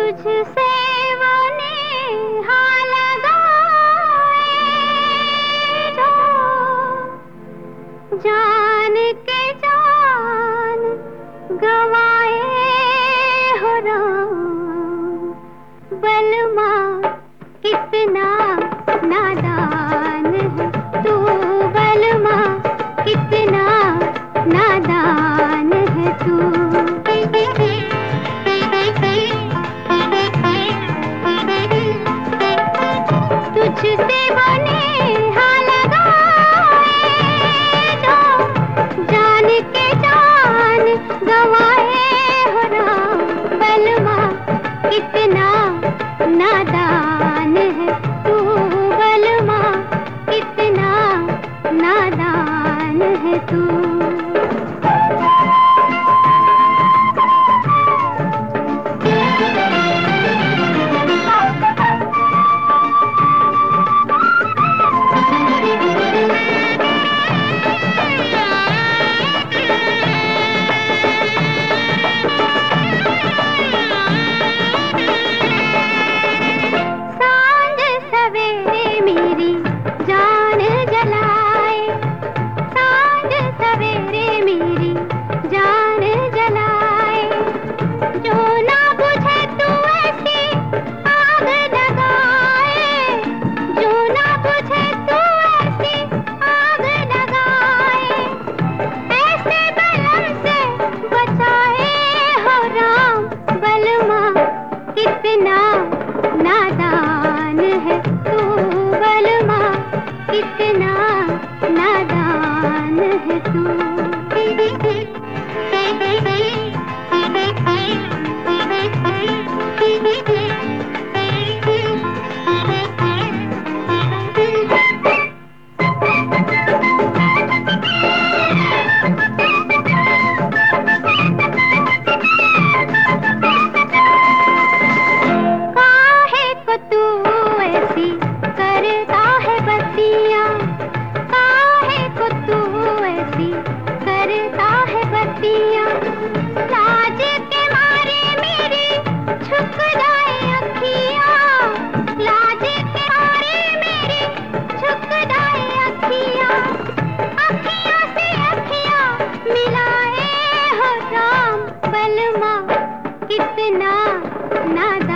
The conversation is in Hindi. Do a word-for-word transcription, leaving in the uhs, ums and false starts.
तुझसे वो नेहा लगाए जो जान के जान गवाए हो राम। बलमा कितना नादान है तू, बलमा कितना नादान है तू। तुझसे वो नेहा लगाए जो जान के जान गवाए हो राम। बलमा कितना नादान है तू, बलमा कितना नादान है तू। कितना नादान है तू, बलमा कितना नादान है तू। लाज के मारे मेरी झुक जाए अखियाँ, लाज के मारे मेरी झुक जाए अखियाँ। अखियाँ से अखियाँ मिलाए हो राम। बलमा कितना नादान